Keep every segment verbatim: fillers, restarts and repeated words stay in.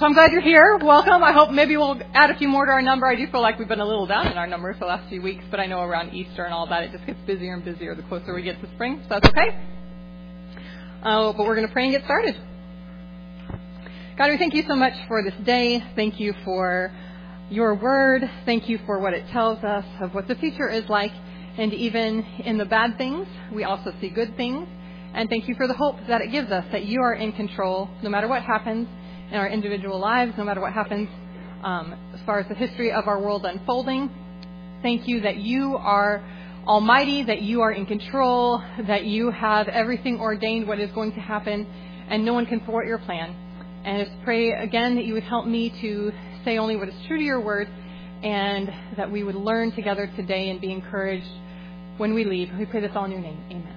So I'm glad you're here. Welcome. I hope maybe we'll add a few more to our number. I do feel like we've been a little down in our numbers the last few weeks, but I know around Easter and all that, it just gets busier and busier the closer we get to spring. So that's okay. Uh, but we're going to pray and get started. God, we thank you so much for this day. Thank you for your word. Thank you for what it tells us of what the future is like. And even in the bad things, we also see good things. And thank you for the hope that it gives us, that you are in control no matter what happens in our individual lives, no matter what happens um, as far as the history of our world unfolding. Thank you that you are almighty, that you are in control, that you have everything ordained what is going to happen, and no one can thwart your plan. And I just pray again that you would help me to say only what is true to your word, and that we would learn together today and be encouraged when we leave. We pray this all in your name. Amen.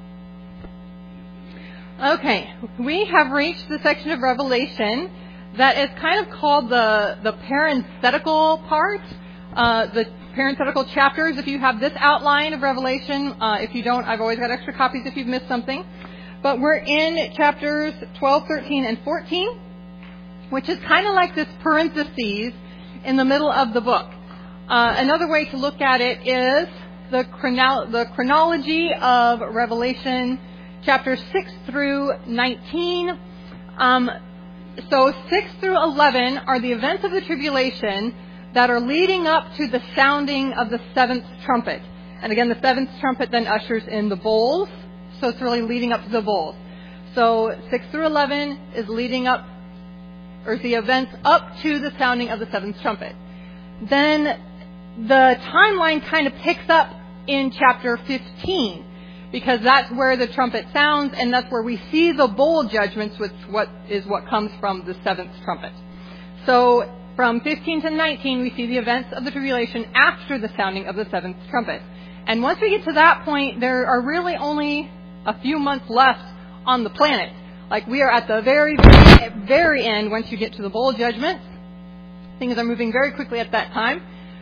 Okay, we have reached the section of Revelation that is kind of called the, the parenthetical part, uh, the parenthetical chapters. If you have this outline of Revelation, uh, if you don't, I've always got extra copies if you've missed something. But we're in chapters twelve, thirteen, and fourteen, which is kind of like this parentheses in the middle of the book. Uh, another way to look at it is the, chrono- the chronology of Revelation chapters six through nineteen. Um, so six through eleven are the events of the tribulation that are leading up to the sounding of the seventh trumpet. And again, the seventh trumpet then ushers in the bowls. So it's really leading up to the bowls. So six through eleven is leading up, or is the events up to the sounding of the seventh trumpet. Then the timeline kind of picks up in chapter fifteen, because that's where the trumpet sounds, and that's where we see the bowl judgments, which what is what comes from the seventh trumpet. So from fifteen to nineteen, we see the events of the tribulation after the sounding of the seventh trumpet. And once we get to that point, there are really only a few months left on the planet. Like, we are at the very, very, very end once you get to the bowl judgments. Things are moving very quickly at that time.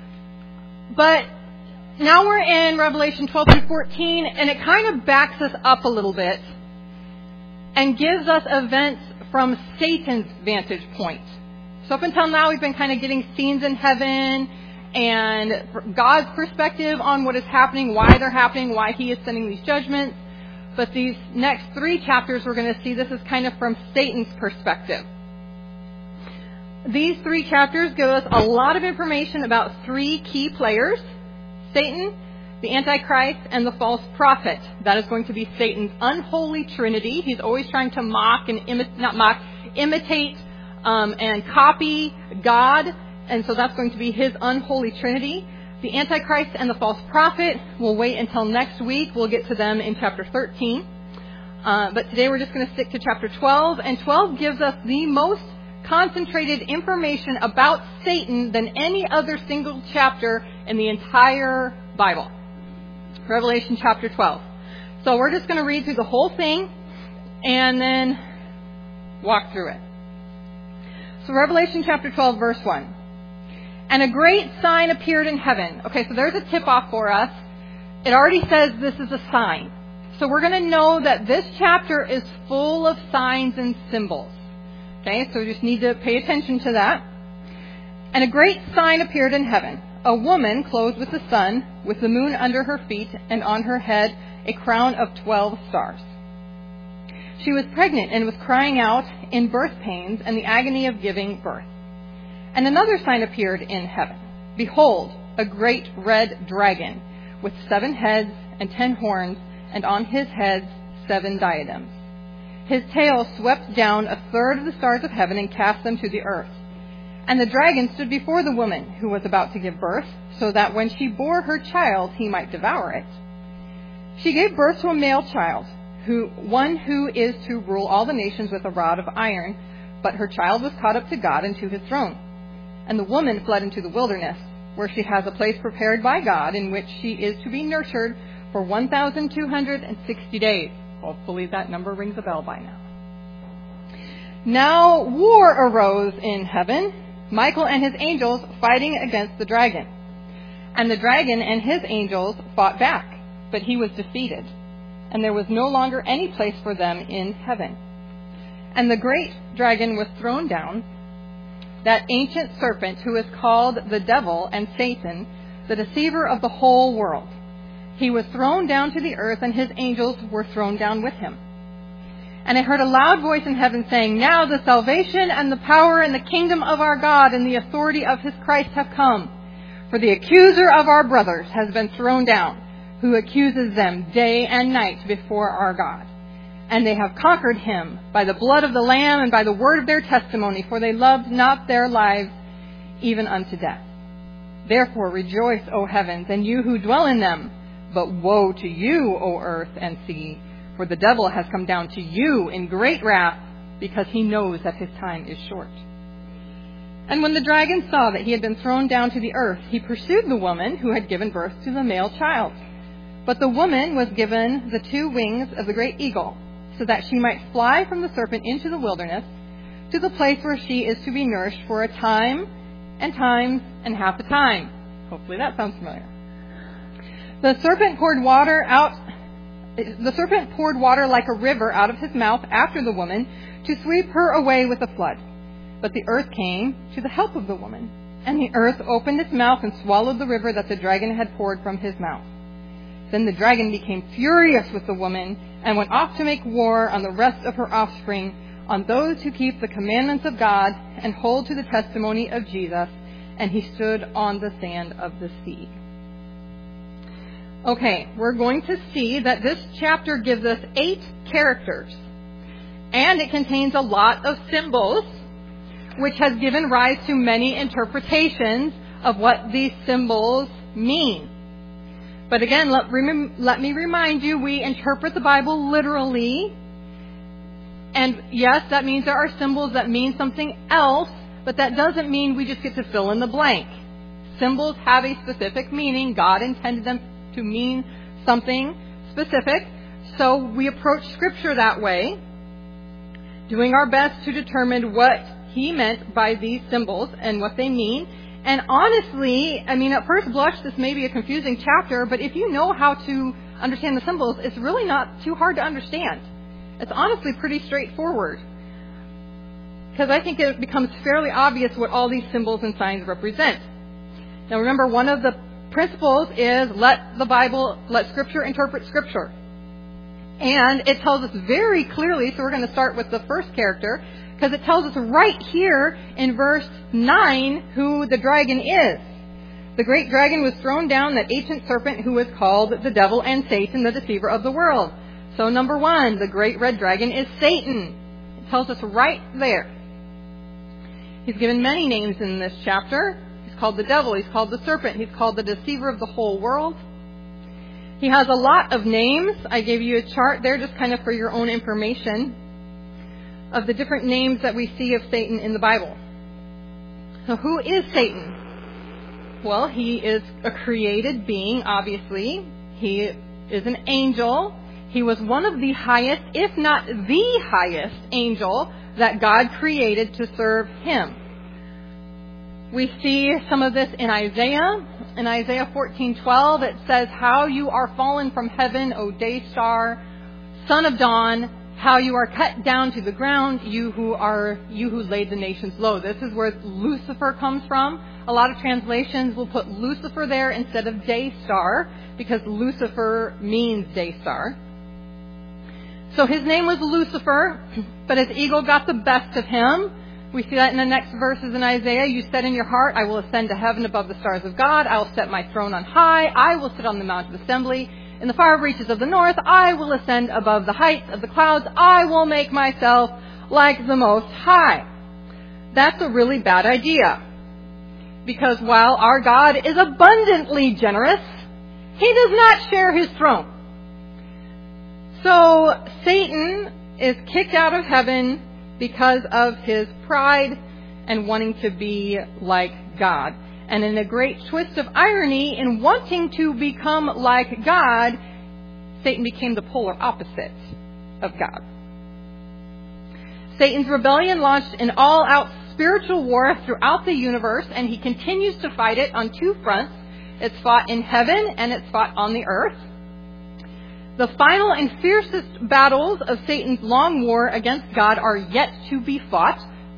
But now we're in Revelation twelve through fourteen, and it kind of backs us up a little bit and gives us events from Satan's vantage point. So up until now, we've been kind of getting scenes in heaven and God's perspective on what is happening, why they're happening, why he is sending these judgments. But these next three chapters, we're going to see this is kind of from Satan's perspective. These three chapters give us a lot of information about three key players: Satan, the Antichrist, and the false prophet. That is going to be Satan's unholy trinity. He's always trying to mock and imi- not mock, imitate um, and copy God. And so that's going to be his unholy trinity. The Antichrist and the false prophet, we'll wait until next week. We'll get to them in chapter thirteen. Uh, but today we're just going to stick to chapter twelve. And twelve gives us the most concentrated information about Satan than any other single chapter in the entire Bible. Revelation chapter twelve. So we're just going to read through the whole thing and then walk through it. So Revelation chapter twelve, verse one. And a great sign appeared in heaven. Okay, so there's a tip-off for us. It already says this is a sign. So we're going to know that this chapter is full of signs and symbols. Okay, so we just need to pay attention to that. And a great sign appeared in heaven. A woman clothed with the sun, with the moon under her feet, and on her head a crown of twelve stars. She was pregnant and was crying out in birth pains and the agony of giving birth. And another sign appeared in heaven. Behold, a great red dragon, with seven heads and ten horns, and on his heads seven diadems. His tail swept down a third of the stars of heaven and cast them to the earth. And the dragon stood before the woman who was about to give birth, so that when she bore her child, he might devour it. She gave birth to a male child, who one who is to rule all the nations with a rod of iron, but her child was caught up to God and to his throne. And the woman fled into the wilderness, where she has a place prepared by God, in which she is to be nurtured for one thousand two hundred sixty days. Hopefully that number rings a bell by now. Now war arose in heaven, Michael and his angels fighting against the dragon. And the dragon and his angels fought back, but he was defeated, and there was no longer any place for them in heaven. And the great dragon was thrown down, that ancient serpent who is called the devil and Satan, the deceiver of the whole world. He was thrown down to the earth, and his angels were thrown down with him. And I heard a loud voice in heaven saying, "Now the salvation and the power and the kingdom of our God and the authority of his Christ have come. For the accuser of our brothers has been thrown down, who accuses them day and night before our God. And they have conquered him by the blood of the Lamb and by the word of their testimony, for they loved not their lives even unto death. Therefore rejoice, O heavens, and you who dwell in them. But woe to you, O earth and sea, for the devil has come down to you in great wrath, because he knows that his time is short." And when the dragon saw that he had been thrown down to the earth, he pursued the woman who had given birth to the male child. But the woman was given the two wings of the great eagle, so that she might fly from the serpent into the wilderness, to the place where she is to be nourished for a time, and times, and half a time. Hopefully that sounds familiar. The serpent poured water out, the serpent poured water like a river out of his mouth after the woman, to sweep her away with a flood. But the earth came to the help of the woman, and the earth opened its mouth and swallowed the river that the dragon had poured from his mouth. Then the dragon became furious with the woman, and went off to make war on the rest of her offspring, on those who keep the commandments of God and hold to the testimony of Jesus, and he stood on the sand of the sea. Okay, we're going to see that this chapter gives us eight characters, and it contains a lot of symbols, which has given rise to many interpretations of what these symbols mean. But again, let, rem- let me remind you, we interpret the Bible literally. And yes, that means there are symbols that mean something else, but that doesn't mean we just get to fill in the blank. Symbols have a specific meaning. God intended them to mean something specific. So we approach Scripture that way, doing our best to determine what he meant by these symbols and what they mean. And honestly, I mean, at first blush, this may be a confusing chapter, but if you know how to understand the symbols, it's really not too hard to understand. It's honestly pretty straightforward, because I think it becomes fairly obvious what all these symbols and signs represent. Now remember, one of the principles is let the Bible, let Scripture interpret Scripture. And it tells us very clearly, so we're going to start with the first character, because it tells us right here in verse nine who the dragon is. The great dragon was thrown down, that ancient serpent who is called the devil and Satan, the deceiver of the world. So number one, the great red dragon is Satan. It tells us right there. He's given many names in this chapter. He's called the devil. He's called the serpent. He's called the deceiver of the whole world. He has a lot of names. I gave you a chart there just kind of for your own information of the different names that we see of Satan in the Bible. So who is Satan? Well, he is a created being, obviously. He is an angel. He was one of the highest, if not the highest angel that God created to serve him. We see some of this in Isaiah. In Isaiah fourteen twelve, it says, "How you are fallen from heaven, O day star, son of dawn, how you are cut down to the ground, you who are you who laid the nations low." This is where Lucifer comes from. A lot of translations will put Lucifer there instead of day star, because Lucifer means day star. So his name was Lucifer, but his ego got the best of him. We see that in the next verses in Isaiah. "You said in your heart, I will ascend to heaven above the stars of God. I will set my throne on high. I will sit on the mount of assembly. In the far reaches of the north, I will ascend above the heights of the clouds. I will make myself like the Most High." That's a really bad idea, because while our God is abundantly generous, he does not share his throne. So Satan is kicked out of heaven because of his pride and wanting to be like God. And in a great twist of irony, in wanting to become like God, Satan became the polar opposite of God. Satan's rebellion launched an all-out spiritual war throughout the universe, and he continues to fight it on two fronts. It's fought in heaven, and it's fought on the earth. The final and fiercest battles of Satan's long war against God are yet to be fought.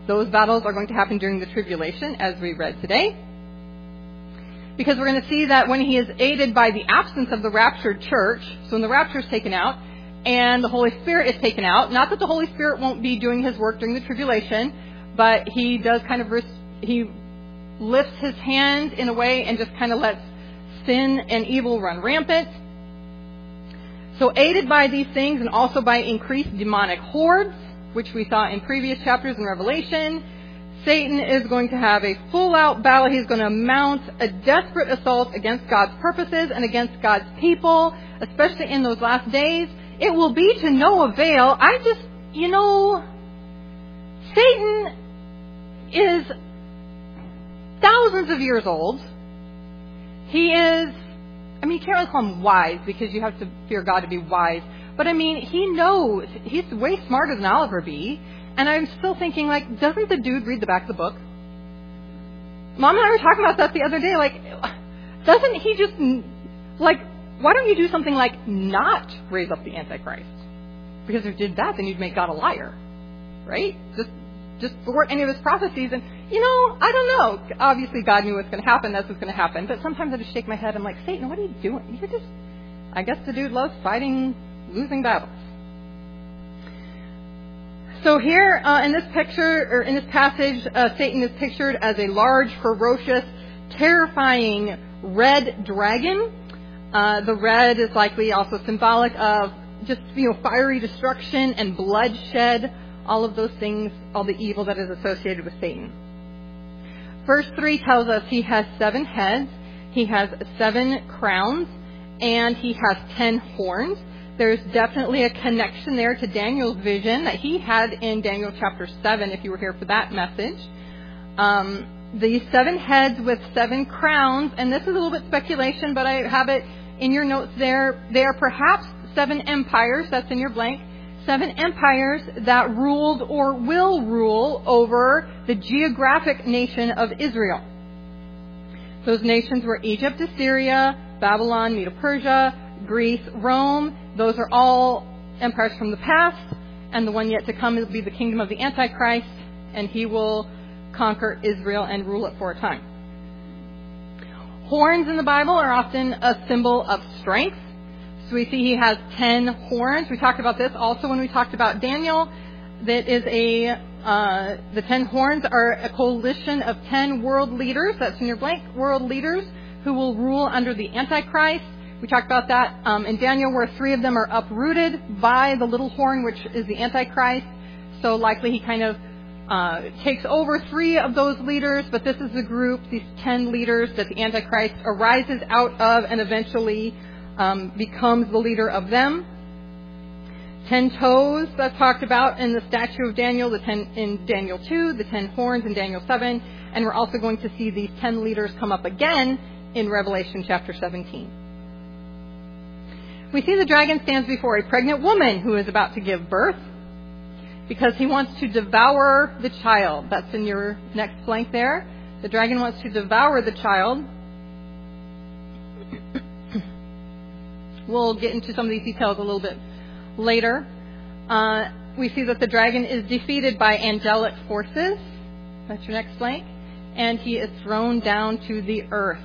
Those battles are going to happen during the tribulation, as we read today. Because we're going to see that when he is aided by the absence of the raptured church, so when the rapture is taken out and the Holy Spirit is taken out, not that the Holy Spirit won't be doing his work during the tribulation, but he does kind of, he lifts his hand in a way and just kind of lets sin and evil run rampant. So aided by these things and also by increased demonic hordes, which we saw in previous chapters in Revelation, Satan is going to have a full-out battle. He's going to mount a desperate assault against God's purposes and against God's people, especially in those last days. It will be to no avail. I just, you know, Satan is thousands of years old. He is, I mean, you can't really call him wise because you have to fear God to be wise. But I mean, he knows, he's way smarter than I'll ever be. And I'm still thinking, like, doesn't the dude read the back of the book? Mom and I were talking about that the other day. Like, doesn't he just, like, why don't you do something like not raise up the Antichrist? Because if you did that, then you'd make God a liar, right? Just just thwart any of his prophecies. And, you know, I don't know. Obviously, God knew what's going to happen. That's what's going to happen. But sometimes I just shake my head. I'm like, Satan, what are you doing? You're just, I guess the dude loves fighting losing battles. So here uh, in this picture, or in this passage, uh, Satan is pictured as a large, ferocious, terrifying red dragon. Uh, the red is likely also symbolic of just, you know, fiery destruction and bloodshed, all of those things, all the evil that is associated with Satan. Verse three tells us he has seven heads, he has seven crowns, and he has ten horns. There's definitely a connection there to Daniel's vision that he had in Daniel chapter seven, if you were here for that message. Um, the seven heads with seven crowns, and this is a little bit speculation, but I have it in your notes there. They are perhaps seven empires, that's in your blank, seven empires that ruled or will rule over the geographic nation of Israel. Those nations were Egypt, Assyria, Babylon, Medo-Persia, Greece, Rome. Those are all empires from the past, and the one yet to come will be the kingdom of the Antichrist, and he will conquer Israel and rule it for a time. Horns in the Bible are often a symbol of strength. So we see he has ten horns. We talked about this also when we talked about Daniel. That is a, uh, the ten horns are a coalition of ten world leaders, that's in your blank, world leaders who will rule under the Antichrist. We talked about that um, in Daniel, where three of them are uprooted by the little horn, which is the Antichrist. So likely he kind of uh, takes over three of those leaders, but this is the group, these ten leaders that the Antichrist arises out of and eventually um, becomes the leader of them. Ten toes that's talked about in the statue of Daniel, the ten in Daniel two, the ten horns in Daniel seven, and we're also going to see these ten leaders come up again in Revelation chapter seventeen. We see the dragon stands before a pregnant woman who is about to give birth because he wants to devour the child. That's in your next blank there. The dragon wants to devour the child. We'll get into some of these details a little bit later. Uh, we see that the dragon is defeated by angelic forces. That's your next blank. And he is thrown down to the earth.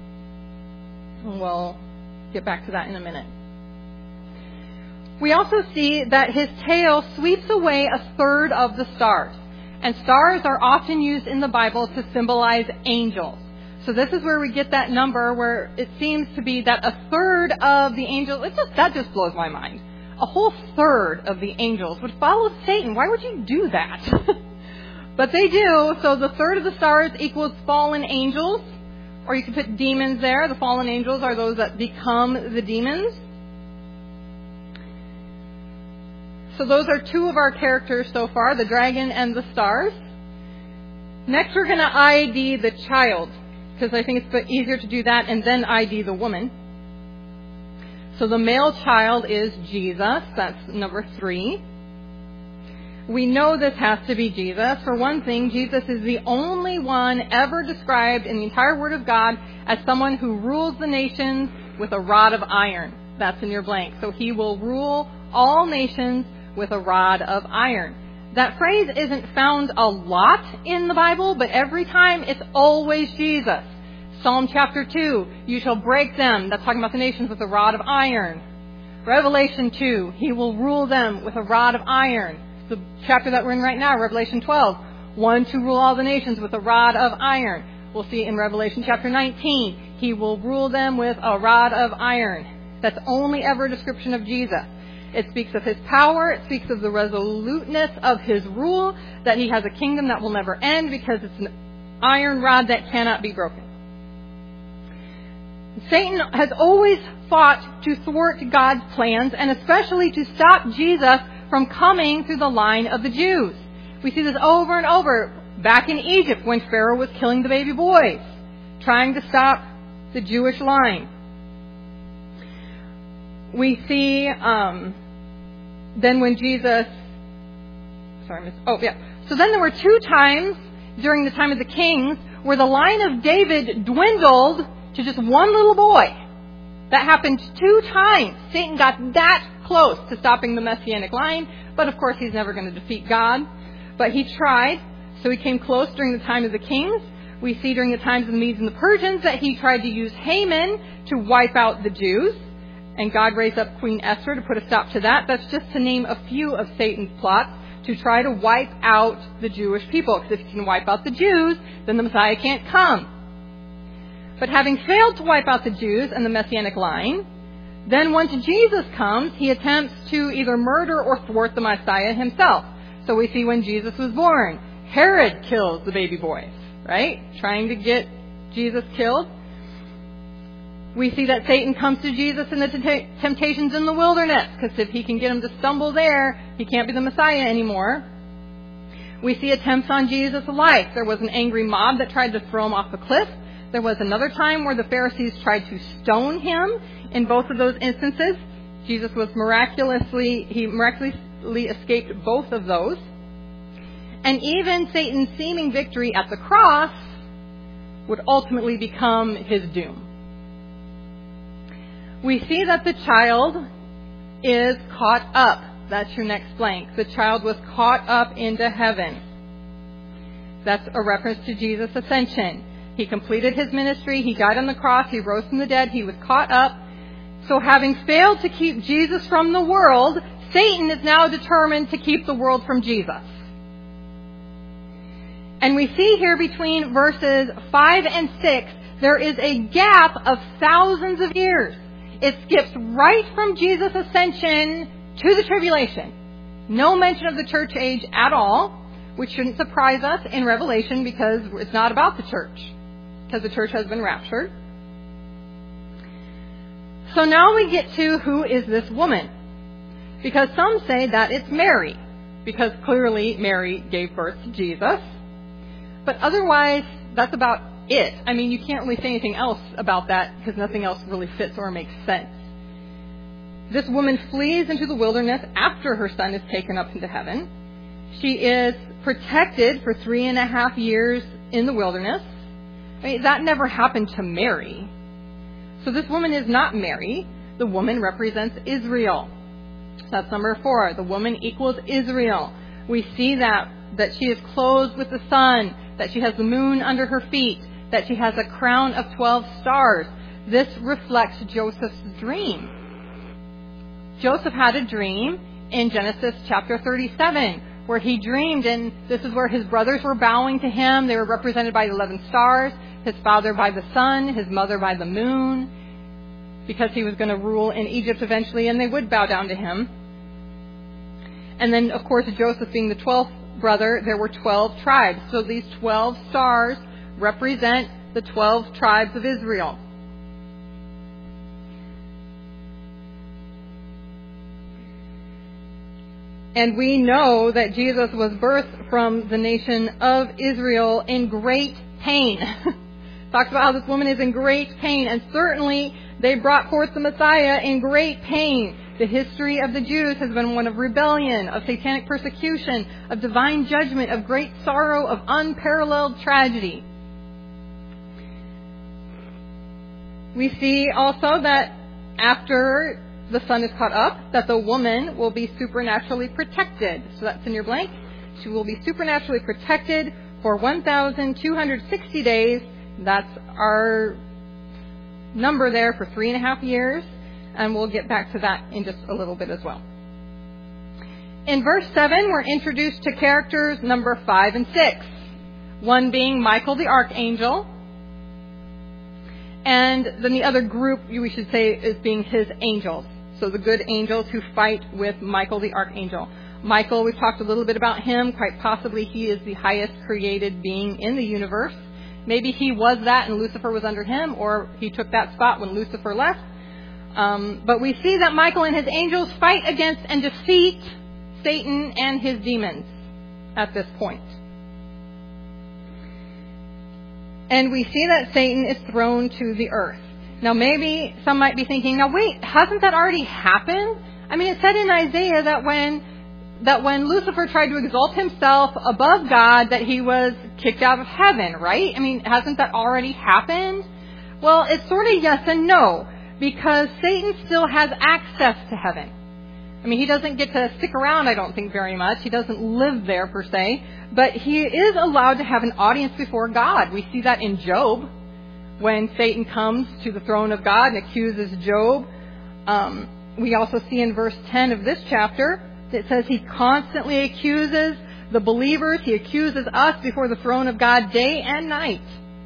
We'll get back to that in a minute. We also see that his tail sweeps away a third of the stars. And stars are often used in the Bible to symbolize angels. So this is where we get that number where it seems to be that a third of the angels, it just, that just blows my mind. A whole third of the angels would follow Satan. Why would you do that? But they do. So the third of the stars equals fallen angels. Or you can put demons there. The fallen angels are those that become the demons. So those are two of our characters so far, the dragon and the stars. Next we're going to I D the child, because I think it's easier to do that and then I D the woman. So the male child is Jesus. That's number three. We know this has to be Jesus. For one thing, Jesus is the only one ever described in the entire Word of God as someone who rules the nations with a rod of iron. That's in your blank. So he will rule all nations with a rod of iron. That phrase isn't found a lot in the Bible, but every time it's always Jesus. Psalm chapter two, you shall break them. That's talking about the nations with a rod of iron. Revelation two, he will rule them with a rod of iron. The chapter that we're in right now, Revelation twelve, one to rule all the nations with a rod of iron. We'll see in Revelation chapter nineteen, he will rule them with a rod of iron. That's only ever a description of Jesus. It speaks of his power. It speaks of the resoluteness of his rule, that he has a kingdom that will never end because it's an iron rod that cannot be broken. Satan has always fought to thwart God's plans, and especially to stop Jesus from coming through the line of the Jews. We see this over and over back in Egypt when Pharaoh was killing the baby boys, trying to stop the Jewish line. We see um, then when Jesus, sorry, miss, oh yeah. So then there were two times during the time of the kings where the line of David dwindled to just one little boy. That happened two times. Satan got that close to stopping the Messianic line, but of course he's never going to defeat God. But he tried, so he came close during the time of the kings. We see during the times of the Medes and the Persians that he tried to use Haman to wipe out the Jews, and God raised up Queen Esther to put a stop to that. That's just to name a few of Satan's plots to try to wipe out the Jewish people, because if he can wipe out the Jews, then the Messiah can't come. But having failed to wipe out the Jews and the Messianic line, then once Jesus comes, he attempts to either murder or thwart the Messiah himself. So we see when Jesus was born, Herod kills the baby boys, right? Trying to get Jesus killed. We see that Satan comes to Jesus in the t- temptations in the wilderness, because if he can get him to stumble there, he can't be the Messiah anymore. We see attempts on Jesus' life. There was an angry mob that tried to throw him off a cliff. There was another time where the Pharisees tried to stone him. In both of those instances, Jesus was miraculously, he miraculously escaped both of those. And even Satan's seeming victory at the cross would ultimately become his doom. We see that the child is caught up. That's your next blank. The child was caught up into heaven. That's a reference to Jesus' ascension. He completed his ministry. He died on the cross. He rose from the dead. He was caught up. So having failed to keep Jesus from the world, Satan is now determined to keep the world from Jesus. And we see here between verses five and six, there is a gap of thousands of years. It skips right from Jesus' ascension to the tribulation. No mention of the church age at all, which shouldn't surprise us in Revelation because it's not about the church, because the church has been raptured. So now we get to who is this woman? Because some say that it's Mary, because clearly Mary gave birth to Jesus. But otherwise, that's about it. I mean, you can't really say anything else about that because nothing else really fits or makes sense. This woman flees into the wilderness after her son is taken up into heaven. She is protected for three and a half years in the wilderness. I mean, that never happened to Mary. So this woman is not Mary. The woman represents Israel. That's number four. The woman equals Israel. We see that, that she is clothed with the sun, that she has the moon under her feet, that she has a crown of twelve stars. This reflects Joseph's dream. Joseph had a dream in Genesis chapter thirty-seven, where he dreamed, and this is where his brothers were bowing to him. They were represented by the eleven stars, his father by the sun, his mother by the moon, because he was going to rule in Egypt eventually, and they would bow down to him. And then, of course, Joseph being the twelfth brother, there were twelve tribes. So these twelve stars represent the twelve tribes of Israel. And we know that Jesus was birthed from the nation of Israel in great pain. Talks about how this woman is in great pain, and certainly they brought forth the Messiah in great pain. The history of the Jews has been one of rebellion, of satanic persecution, of divine judgment, of great sorrow, of unparalleled tragedy. We see also that after the son is caught up, that the woman will be supernaturally protected. So that's in your blank. to, will be supernaturally protected for one thousand two hundred sixty days. That's our number there for three and a half years. And we'll get back to that in just a little bit as well. In verse seven, we're introduced to characters number five and six. One being Michael the archangel. And then the other group, we should say, is being his angels. So the good angels who fight with Michael the archangel. Michael, we've talked a little bit about him. Quite possibly he is the highest created being in the universe. Maybe he was that and Lucifer was under him, or he took that spot when Lucifer left. Um, but we see that Michael and his angels fight against and defeat Satan and his demons at this point. And we see that Satan is thrown to the earth. Now maybe some might be thinking, now wait, hasn't that already happened? I mean, it said in Isaiah that when that when Lucifer tried to exalt himself above God, that he was kicked out of heaven, right? I mean, hasn't that already happened? Well, it's sort of yes and no, because Satan still has access to heaven. I mean, he doesn't get to stick around, I don't think, very much. He doesn't live there, per se. But he is allowed to have an audience before God. We see that in Job, when Satan comes to the throne of God and accuses Job. Um, we also see in verse ten of this chapter, it says he constantly accuses the believers. He accuses us before the throne of God day and night.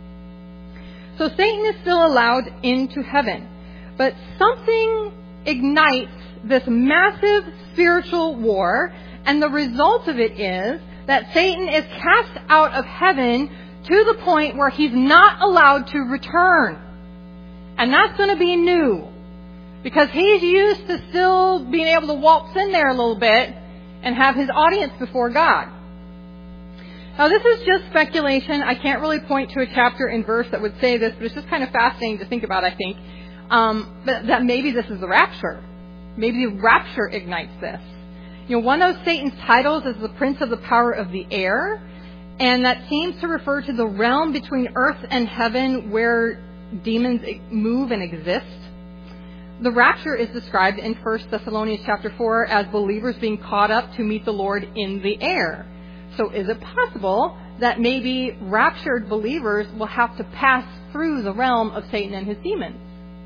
So Satan is still allowed into heaven. But something ignites this massive spiritual war, and the result of it is that Satan is cast out of heaven to the point where he's not allowed to return. And that's going to be new, because he's used to still being able to waltz in there a little bit and have his audience before God. Now, this is just speculation. I can't really point to a chapter and verse that would say this, but it's just kind of fascinating to think about, I think, um, but that maybe this is the rapture. Maybe the rapture ignites this. You know, one of Satan's titles is the Prince of the Power of the Air, and that seems to refer to the realm between earth and heaven where demons move and exist. The rapture is described in First Thessalonians chapter four as believers being caught up to meet the Lord in the air. So is it possible that maybe raptured believers will have to pass through the realm of Satan and his demons?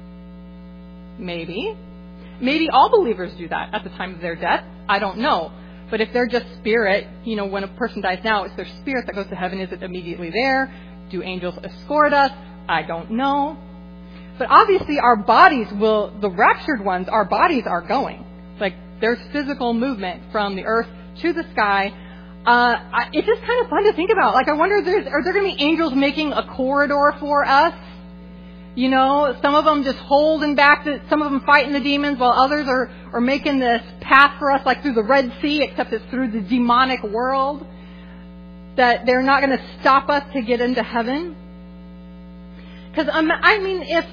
Maybe. Maybe all believers do that at the time of their death. I don't know. But if they're just spirit, you know, when a person dies now, it's their spirit that goes to heaven. Is it immediately there? Do angels escort us? I don't know. But obviously our bodies will, the raptured ones, our bodies are going. Like, there's physical movement from the earth to the sky. Uh, I, it's just kind of fun to think about. Like, I wonder, if there's, are there going to be angels making a corridor for us? You know, some of them just holding back, the, some of them fighting the demons, while others are, are making this path for us, like through the Red Sea, except it's through the demonic world, that they're not going to stop us to get into heaven. Because, um, I mean, if,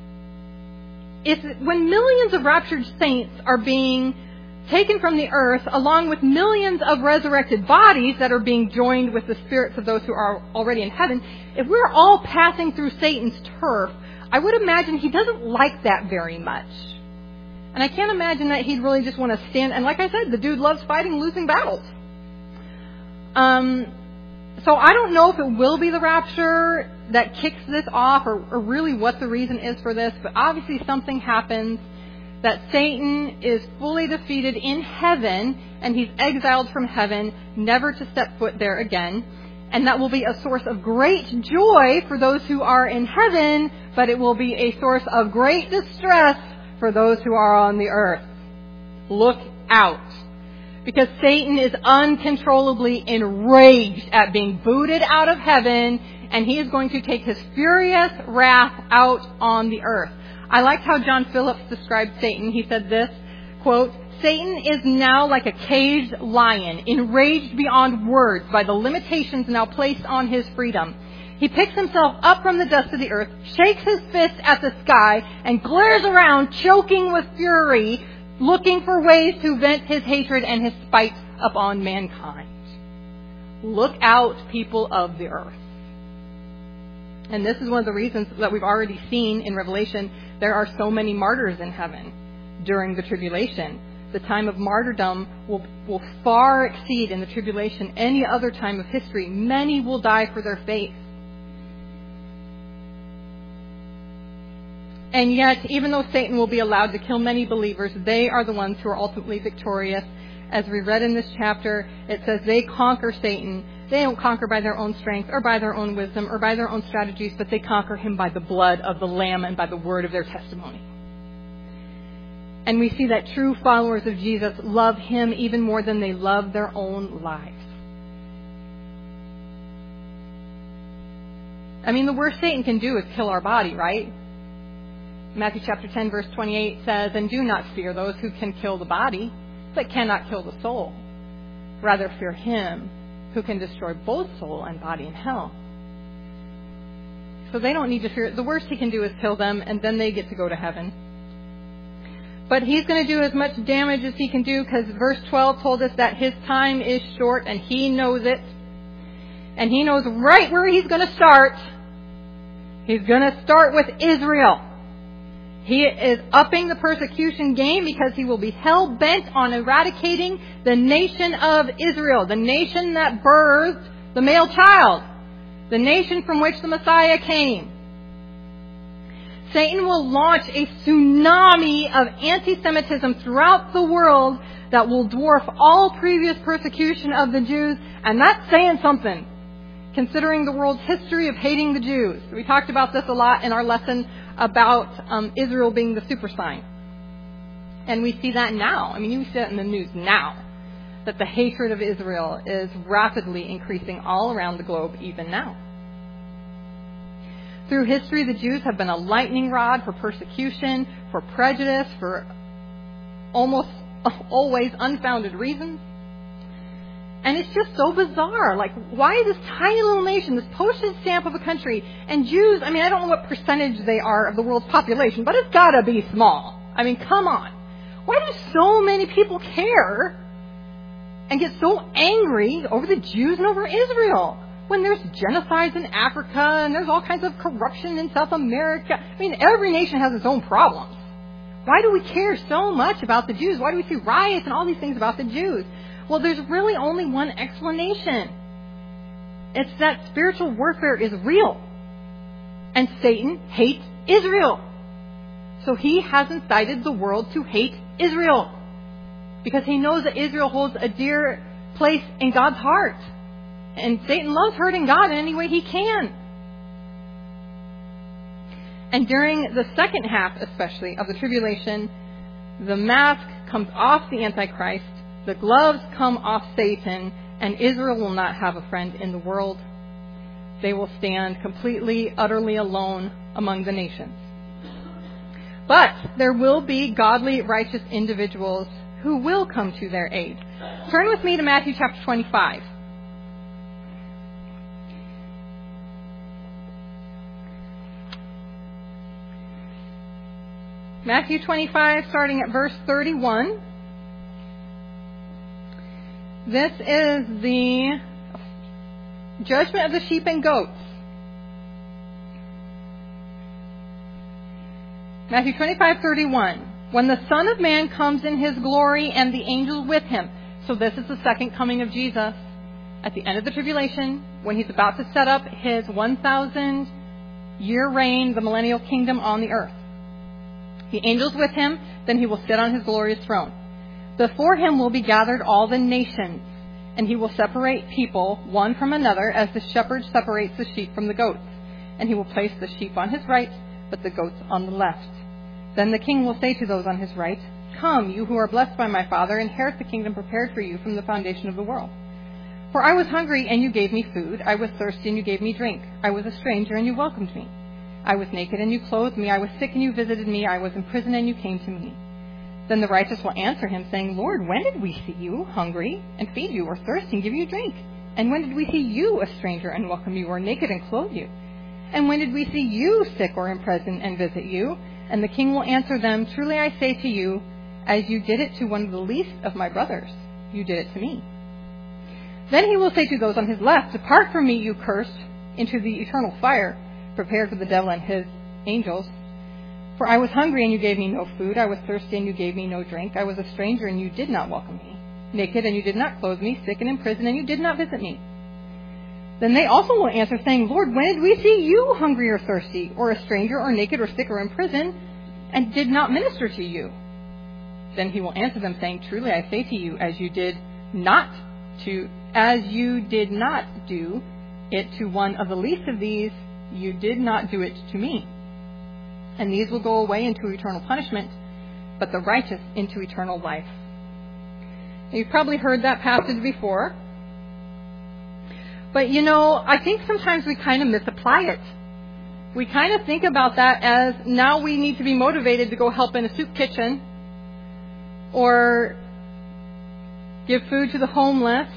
if when millions of raptured saints are being taken from the earth, along with millions of resurrected bodies that are being joined with the spirits of those who are already in heaven, if we're all passing through Satan's turf, I would imagine he doesn't like that very much. And I can't imagine that he'd really just want to stand. And like I said, the dude loves fighting losing battles. Um, so I don't know if it will be the rapture that kicks this off, or, or really what the reason is for this. But obviously something happens that Satan is fully defeated in heaven, and he's exiled from heaven, never to step foot there again. And that will be a source of great joy for those who are in heaven, but it will be a source of great distress for those who are on the earth. Look out. Because Satan is uncontrollably enraged at being booted out of heaven, and he is going to take his furious wrath out on the earth. I liked how John Phillips described Satan. He said this, quote, "Satan is now like a caged lion, enraged beyond words by the limitations now placed on his freedom. He picks himself up from the dust of the earth, shakes his fist at the sky, and glares around, choking with fury, looking for ways to vent his hatred and his spite upon mankind." Look out, people of the earth. And this is one of the reasons that we've already seen in Revelation, there are so many martyrs in heaven during the tribulation. The time of martyrdom will, will far exceed in the tribulation any other time of history. Many will die for their faith. And yet, even though Satan will be allowed to kill many believers, they are the ones who are ultimately victorious. As we read in this chapter, it says they conquer Satan. They don't conquer by their own strength or by their own wisdom or by their own strategies, but they conquer him by the blood of the Lamb and by the word of their testimony. And we see that true followers of Jesus love him even more than they love their own lives. I mean, the worst Satan can do is kill our body, right? Matthew chapter ten, verse twenty-eight says, "And do not fear those who can kill the body, but cannot kill the soul. Rather fear him who can destroy both soul and body in hell." So they don't need to fear. The worst he can do is kill them, and then they get to go to heaven. But he's going to do as much damage as he can do, because verse twelve told us that his time is short, and he knows it. And he knows right where he's going to start. He's going to start with Israel. He is upping the persecution game because he will be hell-bent on eradicating the nation of Israel, the nation that birthed the male child, the nation from which the Messiah came. Satan will launch a tsunami of anti-Semitism throughout the world that will dwarf all previous persecution of the Jews, and that's saying something, considering the world's history of hating the Jews. We talked about this a lot in our lesson about um, Israel being the super sign. And we see that now. I mean, you see that in the news now, that the hatred of Israel is rapidly increasing all around the globe, even now. Through history, the Jews have been a lightning rod for persecution, for prejudice, for almost always unfounded reasons. And it's just so bizarre. Like, why this tiny little nation, this postage stamp of a country, and Jews, I mean, I don't know what percentage they are of the world's population, but it's got to be small. I mean, come on. Why do so many people care and get so angry over the Jews and over Israel when there's genocides in Africa and there's all kinds of corruption in South America? I mean, every nation has its own problems. Why do we care so much about the Jews? Why do we see riots and all these things about the Jews? Well, there's really only one explanation. It's that spiritual warfare is real. And Satan hates Israel. So he has incited the world to hate Israel. Because he knows that Israel holds a dear place in God's heart. And Satan loves hurting God in any way he can. And during the second half, especially, of the tribulation, the mask comes off the Antichrist. The gloves come off Satan, and Israel will not have a friend in the world. They will stand completely, utterly alone among the nations. But there will be godly, righteous individuals who will come to their aid. Turn with me to Matthew chapter twenty-five. Matthew twenty-five, starting at verse thirty-one. This is the judgment of the sheep and goats. Matthew twenty-five, thirty-one. When the Son of Man comes in his glory and the angels with him. So this is the second coming of Jesus at the end of the tribulation, when he's about to set up his one thousand year reign, the millennial kingdom on the earth. The angels with him, then he will sit on his glorious throne. Before him will be gathered all the nations, and he will separate people one from another as the shepherd separates the sheep from the goats. And he will place the sheep on his right, but the goats on the left. Then the king will say to those on his right, "Come, you who are blessed by my Father, inherit the kingdom prepared for you from the foundation of the world. For I was hungry, and you gave me food. I was thirsty, and you gave me drink. I was a stranger, and you welcomed me. I was naked, and you clothed me. I was sick, and you visited me. I was in prison, and you came to me." Then the righteous will answer him, saying, "Lord, when did we see you hungry and feed you, or thirsty and give you drink? And when did we see you a stranger and welcome you, or naked and clothe you? And when did we see you sick or in prison and visit you?" And the king will answer them, "Truly I say to you, as you did it to one of the least of my brothers, you did it to me." Then he will say to those on his left, "Depart from me, you cursed, into the eternal fire, prepared for the devil and his angels. For I was hungry, and you gave me no food. I was thirsty, and you gave me no drink. I was a stranger, and you did not welcome me. Naked, and you did not clothe me. Sick and in prison, and you did not visit me. Then they also will answer, saying, Lord, when did we see you hungry or thirsty, or a stranger, or naked, or sick, or in prison, and did not minister to you? Then he will answer them, saying, Truly I say to you, as you did not to, as you did not do it to one of the least of these, you did not do it to me. And these will go away into eternal punishment, but the righteous into eternal life. You've probably heard that passage before. But, you know, I think sometimes we kind of misapply it. We kind of think about that as now we need to be motivated to go help in a soup kitchen or give food to the homeless.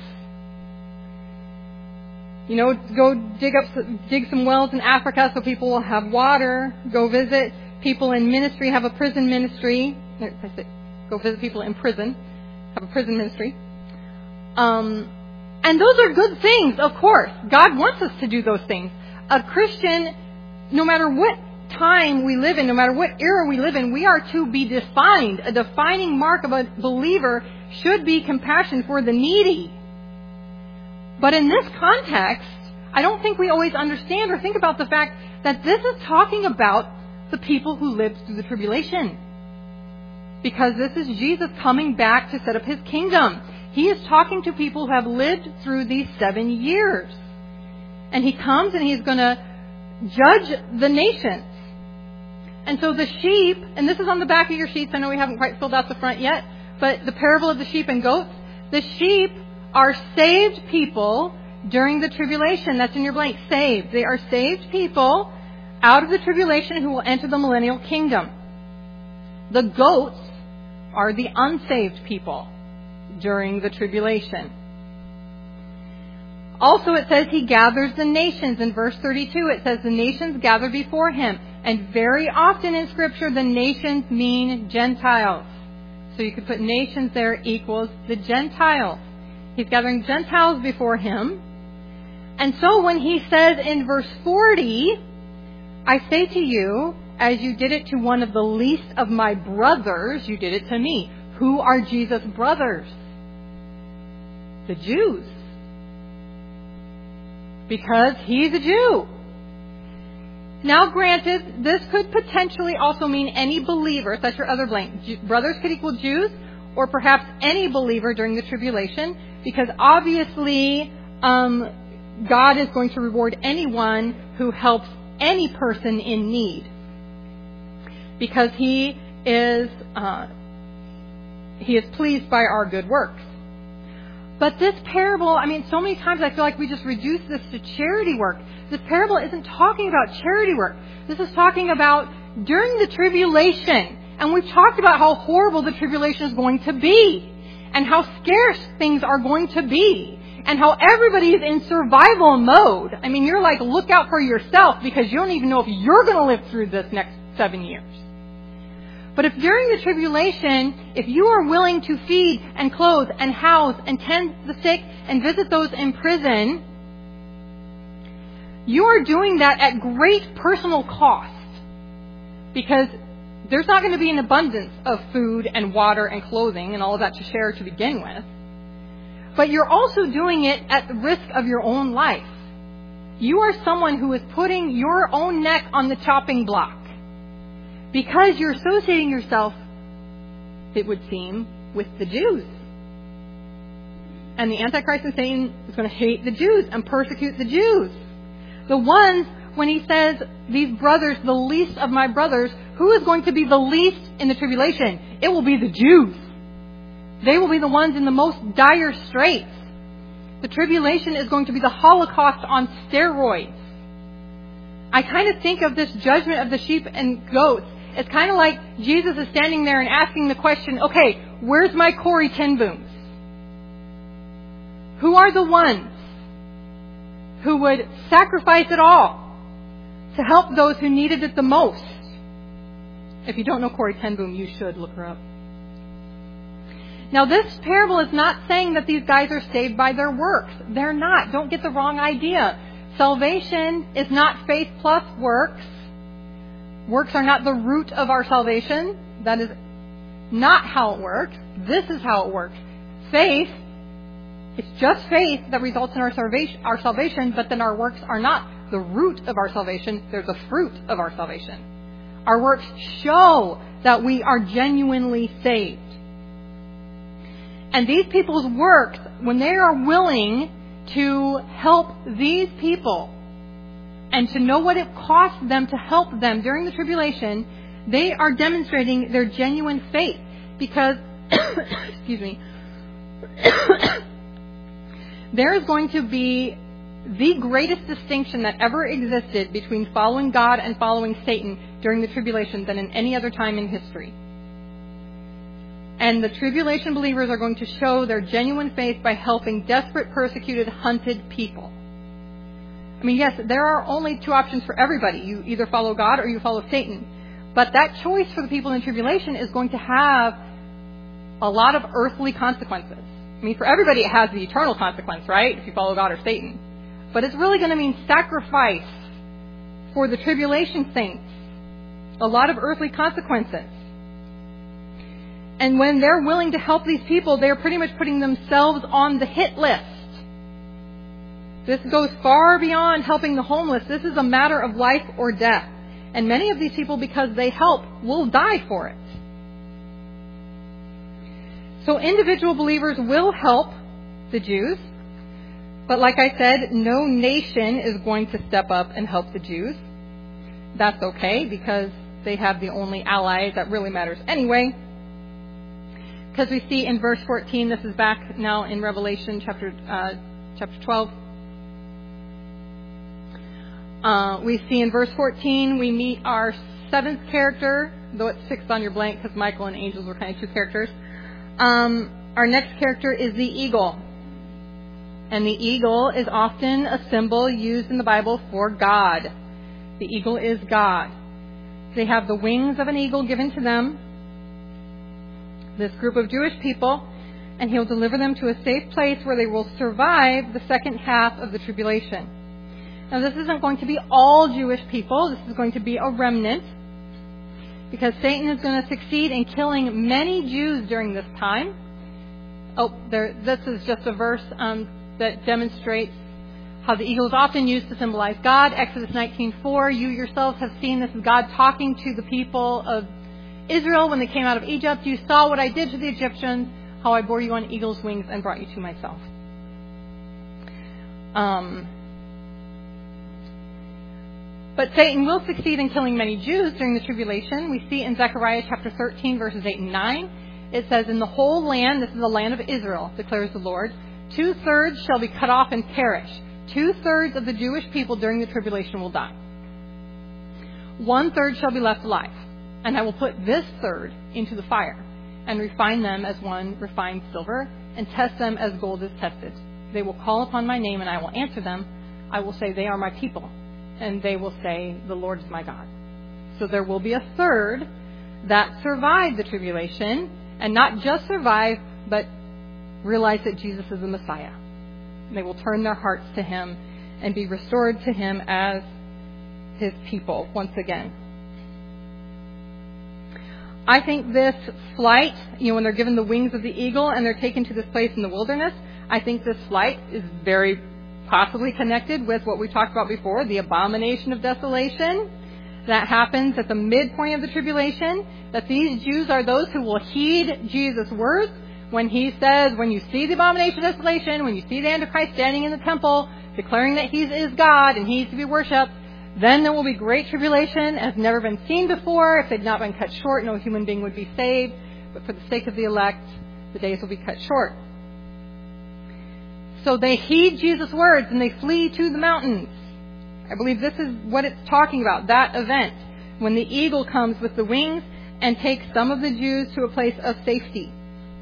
You know, go dig up, dig some wells in Africa so people will have water. Go visit people in ministry, have a prison ministry. Go visit people in prison, have a prison ministry. Um, and those are good things, of course. God wants us to do those things. A Christian, no matter what time we live in, no matter what era we live in, we are to be defined. A defining mark of a believer should be compassion for the needy. But in this context, I don't think we always understand or think about the fact that this is talking about the people who lived through the tribulation. Because this is Jesus coming back to set up his kingdom. He is talking to people who have lived through these seven years. And he comes and he's going to judge the nations. And so the sheep, and this is on the back of your sheets, I know we haven't quite filled out the front yet, but the parable of the sheep and goats, the sheep are saved people during the tribulation. That's in your blank. Saved. They are saved people out of the tribulation who will enter the millennial kingdom. The goats are the unsaved people during the tribulation. Also, it says he gathers the nations. In verse thirty-two, it says the nations gather before him. And very often in Scripture, the nations mean Gentiles. So you could put nations there equals the Gentiles. He's gathering Gentiles before him. And so when he says in verse forty, I say to you, as you did it to one of the least of my brothers, you did it to me. Who are Jesus' brothers? The Jews. Because he's a Jew. Now granted, this could potentially also mean any believer. That's your other blank. Brothers could equal Jews, or perhaps any believer during the tribulation, because obviously um, God is going to reward anyone who helps any person in need, because he is uh, he is pleased by our good works. But this parable, I mean, so many times I feel like we just reduce this to charity work. This parable isn't talking about charity work. This is talking about during the tribulation. And we've talked about how horrible the tribulation is going to be, and how scarce things are going to be, and how everybody is in survival mode. I mean, you're like, look out for yourself, because you don't even know if you're going to live through this next seven years. But if during the tribulation, if you are willing to feed and clothe and house and tend the sick and visit those in prison, you are doing that at great personal cost, because there's not going to be an abundance of food and water and clothing and all of that to share to begin with. But you're also doing it at the risk of your own life. You are someone who is putting your own neck on the chopping block, because you're associating yourself, it would seem, with the Jews. And the Antichrist is saying is going to hate the Jews and persecute the Jews. The ones, when he says, these brothers, the least of my brothers, who is going to be the least in the tribulation? It will be the Jews. They will be the ones in the most dire straits. The tribulation is going to be the Holocaust on steroids. I kind of think of this judgment of the sheep and goats. It's kind of like Jesus is standing there and asking the question, okay, where's my Corrie ten Booms? Who are the ones who would sacrifice it all to help those who needed it the most? If you don't know Corrie ten Boom, you should look her up. Now, this parable is not saying that these guys are saved by their works. They're not. Don't get the wrong idea. Salvation is not faith plus works. Works are not the root of our salvation. That is not how it works. This is how it works. Faith, it's just faith that results in our salvation, our salvation, but then our works are not the root of our salvation. They're the fruit of our salvation. Our works show that we are genuinely saved. And these people's works, when they are willing to help these people and to know what it costs them to help them during the tribulation, they are demonstrating their genuine faith. Because, excuse me, there is going to be the greatest distinction that ever existed between following God and following Satan during the tribulation than in any other time in history. And the tribulation believers are going to show their genuine faith by helping desperate, persecuted, hunted people. I mean, yes, there are only two options for everybody. You either follow God or you follow Satan. But that choice for the people in tribulation is going to have a lot of earthly consequences. I mean, for everybody it has the eternal consequence, right? If you follow God or Satan. But it's really going to mean sacrifice for the tribulation saints. A lot of earthly consequences. And when they're willing to help these people, they're pretty much putting themselves on the hit list. This goes far beyond helping the homeless. This is a matter of life or death. And many of these people, because they help, will die for it. So individual believers will help the Jews. But like I said, no nation is going to step up and help the Jews. That's okay, because they have the only allies that really matters anyway. Because we see in verse fourteen, this is back now in Revelation chapter uh, chapter twelve. Uh, we see in verse fourteen, we meet our seventh character, though it's sixth on your blank because Michael and angels were kind of two characters. Um, our next character is the eagle. And the eagle is often a symbol used in the Bible for God. The eagle is God. They have the wings of an eagle given to them, this group of Jewish people, and He'll deliver them to a safe place where they will survive the second half of the tribulation. Now, this isn't going to be all Jewish people. This is going to be a remnant, because Satan is going to succeed in killing many Jews during this time. Oh, there, this is just a verse um, that demonstrates how the eagle is often used to symbolize God. Exodus nineteen four, you yourselves have seen this is God talking to the people of Israel when they came out of Egypt. You saw what I did to the Egyptians, how I bore you on eagle's wings and brought you to myself. Um, but Satan will succeed in killing many Jews during the tribulation. We see in Zechariah chapter thirteen, verses eight and nine, it says, in the whole land, this is the land of Israel, declares the Lord, two-thirds shall be cut off and perish. Two-thirds of the Jewish people during the tribulation will die. One-third shall be left alive. And I will put this third into the fire and refine them as one refines silver and test them as gold is tested. They will call upon my name and I will answer them. I will say they are my people. And they will say the Lord is my God. So there will be a third that survive the tribulation, and not just survive, but realize that Jesus is the Messiah. They will turn their hearts to Him and be restored to Him as His people once again. I think this flight, you know, when they're given the wings of the eagle and they're taken to this place in the wilderness, I think this flight is very possibly connected with what we talked about before, the abomination of desolation that happens at the midpoint of the tribulation, that these Jews are those who will heed Jesus' words when He says, when you see the abomination of desolation, when you see the Antichrist standing in the temple, declaring that He is God and He is to be worshipped, then there will be great tribulation as never been seen before. If they'd not been cut short, no human being would be saved. But for the sake of the elect, the days will be cut short. So they heed Jesus' words and they flee to the mountains. I believe this is what it's talking about, that event, when the eagle comes with the wings and takes some of the Jews to a place of safety.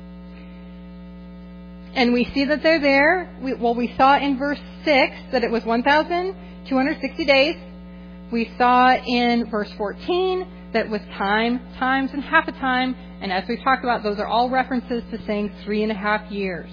And we see that they're there. We, well, we saw in verse six that it was one thousand two hundred sixty days. We saw in verse fourteen that it was time, times, and half a time. And as we talked about, those are all references to saying three and a half years.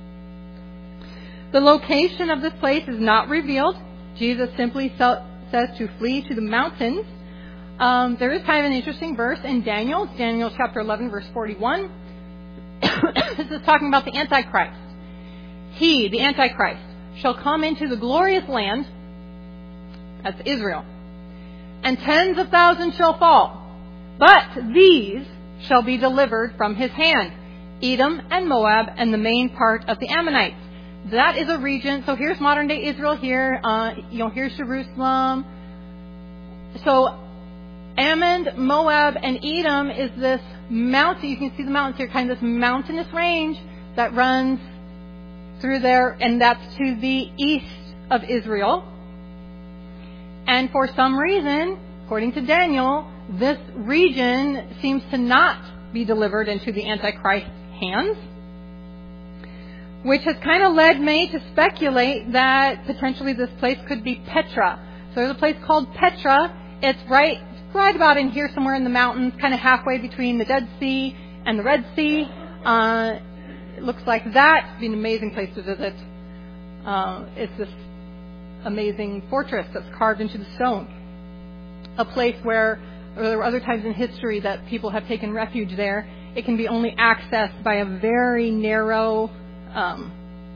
The location of this place is not revealed. Jesus simply says to flee to the mountains. um, there is kind of an interesting verse in Daniel. It's Daniel chapter eleven, verse forty-one. This is talking about the Antichrist. He, the Antichrist, shall come into the glorious land, that's Israel, and tens of thousands shall fall. But these shall be delivered from his hand, Edom and Moab and the main part of the Ammonites. That is a region. So here's modern day Israel here. Uh, you know, here's Jerusalem. So Ammon, Moab, and Edom is this mountain. You can see the mountains here, kind of this mountainous range that runs through there, and that's to the east of Israel. And for some reason, according to Daniel, this region seems to not be delivered into the Antichrist's hands, which has kind of led me to speculate that potentially this place could be Petra. So there's a place called Petra. It's right, right about in here somewhere in the mountains, kind of halfway between the Dead Sea and the Red Sea. Uh, it looks like that. It'd be an amazing place to visit. Uh, it's this amazing fortress that's carved into the stone. A place where there were other times in history that people have taken refuge there. It can be only accessed by a very narrow um,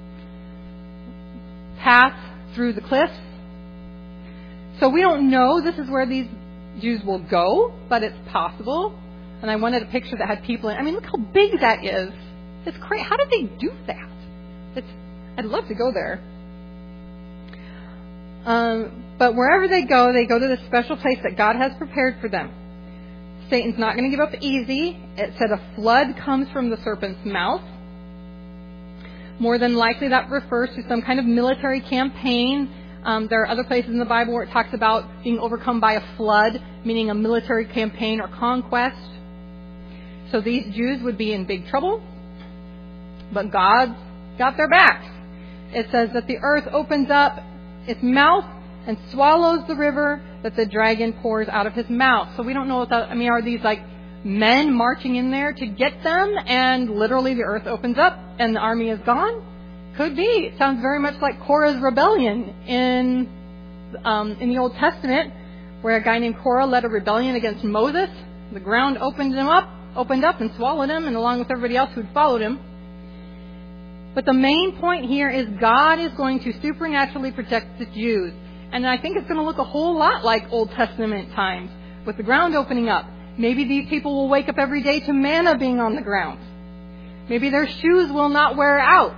path through the cliffs. So we don't know this is where these Jews will go, but it's possible. And I wanted a picture that had people in. I mean, look how big that is. It's crazy. How did they do that? It's, I'd love to go there. Um, but wherever they go, they go to this special place that God has prepared for them. Satan's not going to give up easy. It said a flood comes from the serpent's mouth. More than likely that refers to some kind of military campaign. Um, there are other places in the Bible where it talks about being overcome by a flood, meaning a military campaign or conquest. So these Jews would be in big trouble. But God's got their backs. It says that the earth opens up its mouth and swallows the river that the dragon pours out of his mouth. So we don't know what that, I mean, are these like men marching in there to get them and literally the earth opens up and the army is gone? Could be. It sounds very much like Korah's rebellion in um, in the Old Testament, where a guy named Korah led a rebellion against Moses. The ground opened him up, opened up and swallowed him, and along with everybody else who'd followed him. But the main point here is God is going to supernaturally protect the Jews. And I think it's going to look a whole lot like Old Testament times, with the ground opening up. Maybe these people will wake up every day to manna being on the ground. Maybe their shoes will not wear out.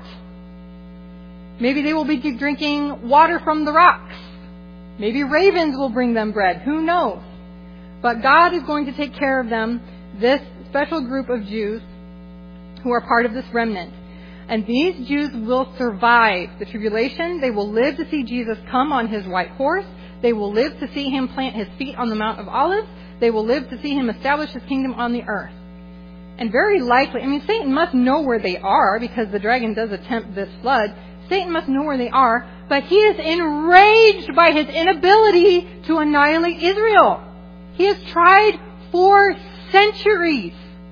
Maybe they will be drinking water from the rocks. Maybe ravens will bring them bread. Who knows? But God is going to take care of them, this special group of Jews who are part of this remnant. And these Jews will survive the tribulation. They will live to see Jesus come on his white horse. They will live to see him plant his feet on the Mount of Olives. They will live to see him establish his kingdom on the earth. And very likely, I mean, Satan must know where they are because the dragon does attempt this flood. Satan must know where they are, but he is enraged by his inability to annihilate Israel. He has tried for centuries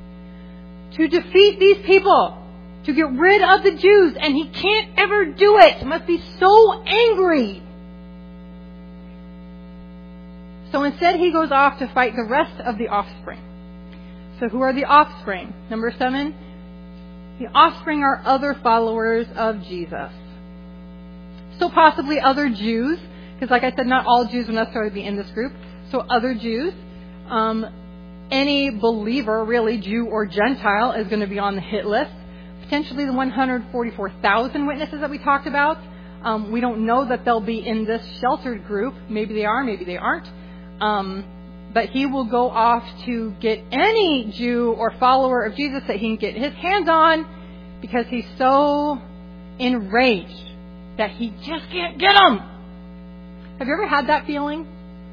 to defeat these people, to get rid of the Jews, and he can't ever do it. He must be so angry. So instead he goes off to fight the rest of the offspring. So who are the offspring? Number seven, the offspring are other followers of Jesus. So possibly other Jews, because like I said, not all Jews will necessarily be in this group. So other Jews, um, any believer, really, Jew or Gentile, is going to be on the hit list. Potentially the one hundred forty-four thousand witnesses that we talked about. Um, we don't know that they'll be in this sheltered group. Maybe they are, maybe they aren't. Um, but he will go off to get any Jew or follower of Jesus that he can get his hands on because he's so enraged that he just can't get them. Have you ever had that feeling?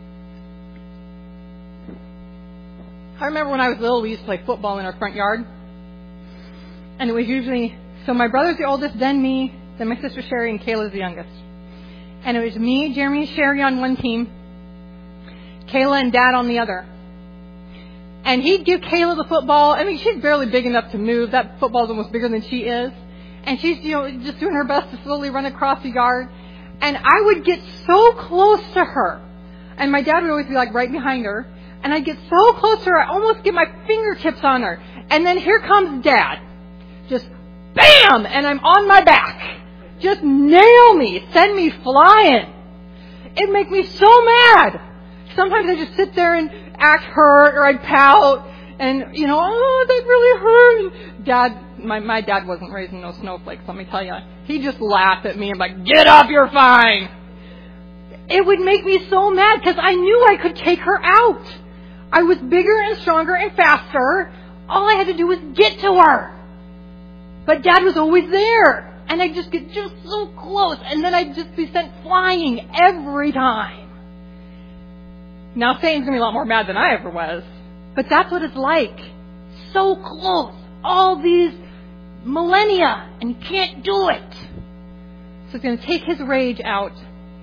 I remember when I was little, we used to play football in our front yard. And it was usually, so my brother's the oldest, then me, then my sister Sherry, and Kayla's the youngest. And it was me, Jeremy, and Sherry on one team, Kayla and Dad on the other. And he'd give Kayla the football. I mean, she's barely big enough to move. That football's almost bigger than she is. And she's, you know, just doing her best to slowly run across the yard. And I would get so close to her. And my dad would always be like right behind her. And I get so close to her, I almost get my fingertips on her. And then here comes Dad. Just bam! And I'm on my back. Just nail me. Send me flying. It makes me so mad. Sometimes I just sit there and act hurt or I pout. And, you know, oh, that really hurt. Dad, my, my dad wasn't raising no snowflakes, let me tell you. He just laughed at me and like, get up, you're fine. It would make me so mad because I knew I could take her out. I was bigger and stronger and faster. All I had to do was get to her. But Dad was always there. And I'd just get just so close. And then I'd just be sent flying every time. Now Satan's going to be a lot more mad than I ever was. But that's what it's like. So close. All these millennia. And he can't do it. So he's going to take his rage out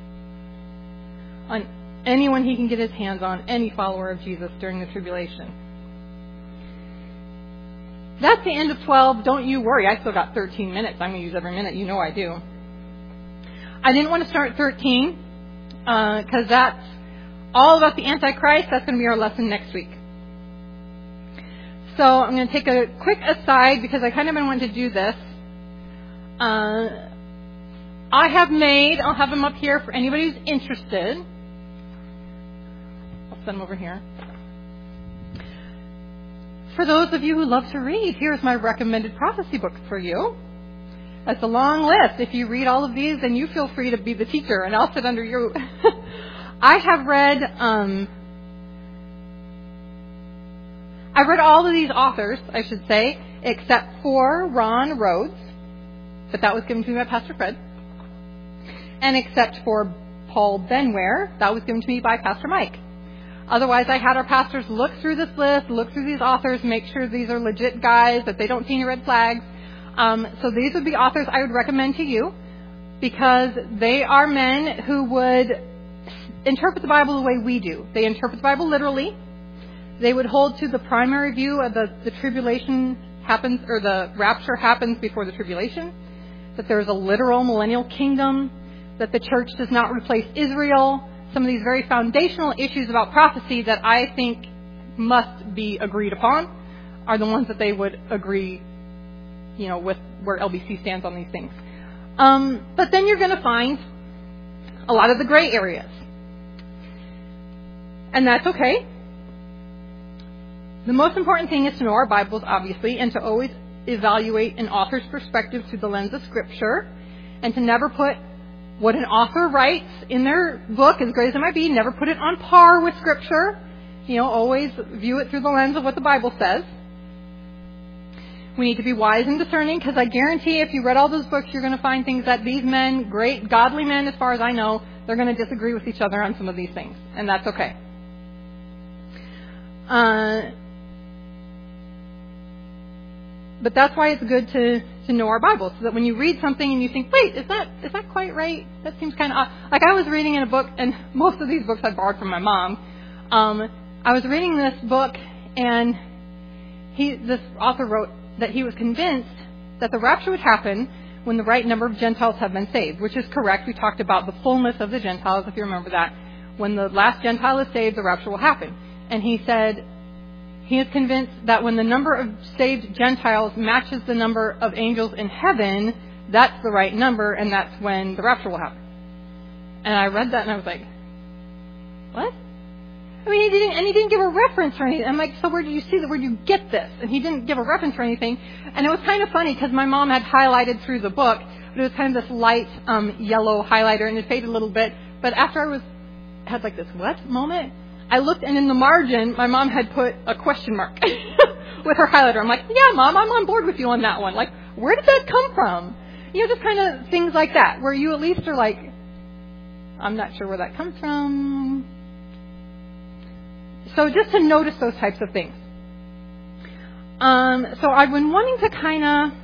on anyone he can get his hands on. Any follower of Jesus during the tribulation. That's the end of twelve. Don't you worry. I still got thirteen minutes. I'm going to use every minute. You know I do. I didn't want to start thirteen because uh, that's all about the Antichrist. That's going to be our lesson next week. So I'm going to take a quick aside because I kind of been wanting to do this. Uh, I have made, I'll have them up here for anybody who's interested. I'll send them over here. For those of you who love to read, here's my recommended prophecy book for you. That's a long list. If you read all of these, then you feel free to be the teacher, and I'll sit under you. I have read, um, I read all of these authors, I should say, except for Ron Rhodes, but that was given to me by Pastor Fred, and except for Paul Benware, that was given to me by Pastor Mike. Otherwise, I had our pastors look through this list, look through these authors, make sure these are legit guys, that they don't see any red flags. Um, so these would be authors I would recommend to you because they are men who would interpret the Bible the way we do. They interpret the Bible literally. They would hold to the primary view of the, the tribulation happens, or the rapture happens before the tribulation, that there is a literal millennial kingdom, that the church does not replace Israel. Some of these very foundational issues about prophecy that I think must be agreed upon are the ones that they would agree, you know, with where L B C stands on these things. Um, but then you're going to find a lot of the gray areas. And that's okay. The most important thing is to know our Bibles, obviously, and to always evaluate an author's perspective through the lens of Scripture, and to never put what an author writes in their book, as great as it might be, never put it on par with Scripture. You know, always view it through the lens of what the Bible says. We need to be wise and discerning, because I guarantee if you read all those books, you're going to find things that these men, great, godly men, as far as I know, they're going to disagree with each other on some of these things. And that's okay. Uh, but that's why it's good to to know our Bible, so that when you read something and you think, wait, is that is that quite right? That seems kind of odd. Like I was reading in a book, and most of these books I borrowed from my mom. Um, I was reading this book, and he, this author wrote that he was convinced that the rapture would happen when the right number of Gentiles have been saved, which is correct. We talked about the fullness of the Gentiles, if you remember that. When the last Gentile is saved, the rapture will happen. And he said he is convinced that when the number of saved Gentiles matches the number of angels in heaven, that's the right number, and that's when the rapture will happen. And I read that, and I was like, what? I mean, he didn't, and he didn't give a reference or anything. I'm like, so where did you see that? Where did you get this? And he didn't give a reference or anything. And it was kind of funny, because my mom had highlighted through the book, but it was kind of this light um, yellow highlighter, and it faded a little bit. But after I was had like this what moment, I looked, and in the margin, my mom had put a question mark with her highlighter. I'm like, yeah, Mom, I'm on board with you on that one. Like, where did that come from? You know, just kind of things like that, where you at least are like, I'm not sure where that comes from. So just to notice those types of things. Um, so I've been wanting to kind of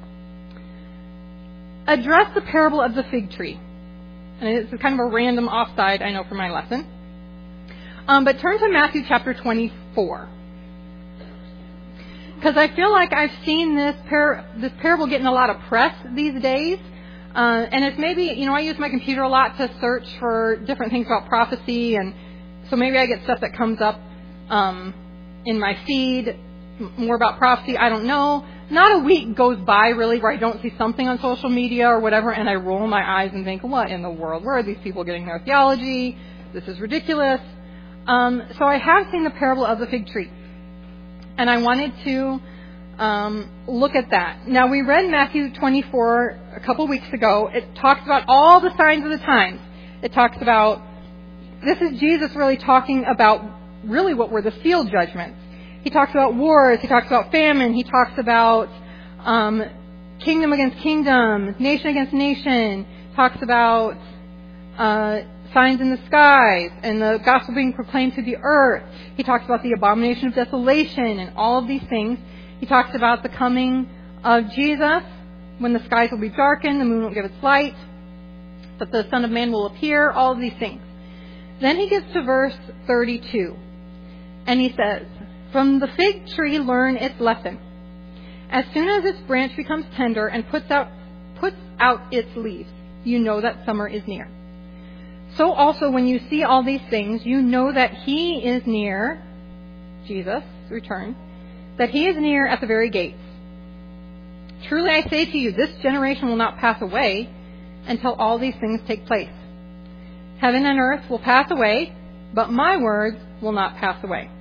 address the parable of the fig tree. And it's kind of a random offside, I know, for my lesson. Um, but turn to Matthew chapter twenty-four. Because I feel like I've seen this par- this parable getting a lot of press these days. Uh, and it's maybe, you know, I use my computer a lot to search for different things about prophecy. And so maybe I get stuff that comes up um, in my feed, more about prophecy. I don't know. Not a week goes by, really, where I don't see something on social media or whatever, and I roll my eyes and think, what in the world? Where are these people getting their theology? This is ridiculous. Um, so I have seen the parable of the fig tree. And I wanted to um, look at that. Now, we read Matthew twenty-four a couple weeks ago. It talks about all the signs of the times. It talks about, this is Jesus really talking about really what were the seal judgments. He talks about wars. He talks about famine. He talks about um, kingdom against kingdom, nation against nation. Talks about uh, signs in the skies and the gospel being proclaimed to the earth. He talks about the abomination of desolation and all of these things. He talks about the coming of Jesus, when the skies will be darkened, the moon won't give its light, that the Son of Man will appear, all of these things. Then he gets to verse thirty-two, and he says, "From the fig tree learn its lesson. As soon as its branch becomes tender and puts out puts out its leaves, you know that summer is near. So also when you see all these things, you know that he is near," Jesus' return, "that he is near at the very gates. Truly I say to you, this generation will not pass away until all these things take place. Heaven and earth will pass away, but my words will not pass away."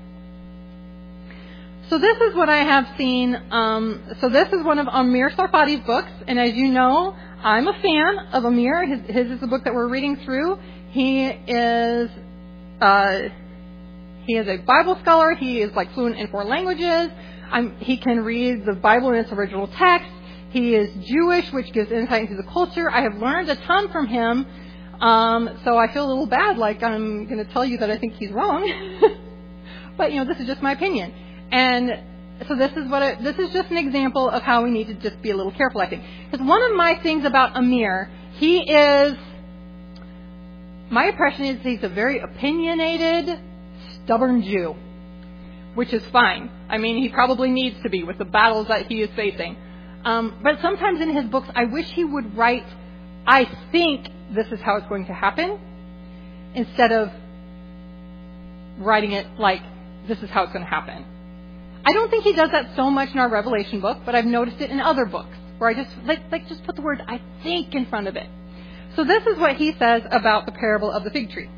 So this is what I have seen. Um, so this is one of Amir Tsarfati's books, and as you know, I'm a fan of Amir. His, his is the book that we're reading through. He is uh, he is a Bible scholar. He is like fluent in four languages. I'm, he can read the Bible in its original text. He is Jewish, which gives insight into the culture. I have learned a ton from him, um, so I feel a little bad, like I'm going to tell you that I think he's wrong. But you know, this is just my opinion. And so this is what it, this is just an example of how we need to just be a little careful, I think. Because one of my things about Amir, he is, my impression is he's a very opinionated, stubborn Jew, which is fine. I mean, he probably needs to be with the battles that he is facing. Um, but sometimes in his books, I wish he would write, "I think this is how it's going to happen," instead of writing it like, "This is how it's going to happen." I don't think he does that so much in our Revelation book, but I've noticed it in other books where I just like, like just put the word "I think" in front of it. So this is what he says about the parable of the fig tree.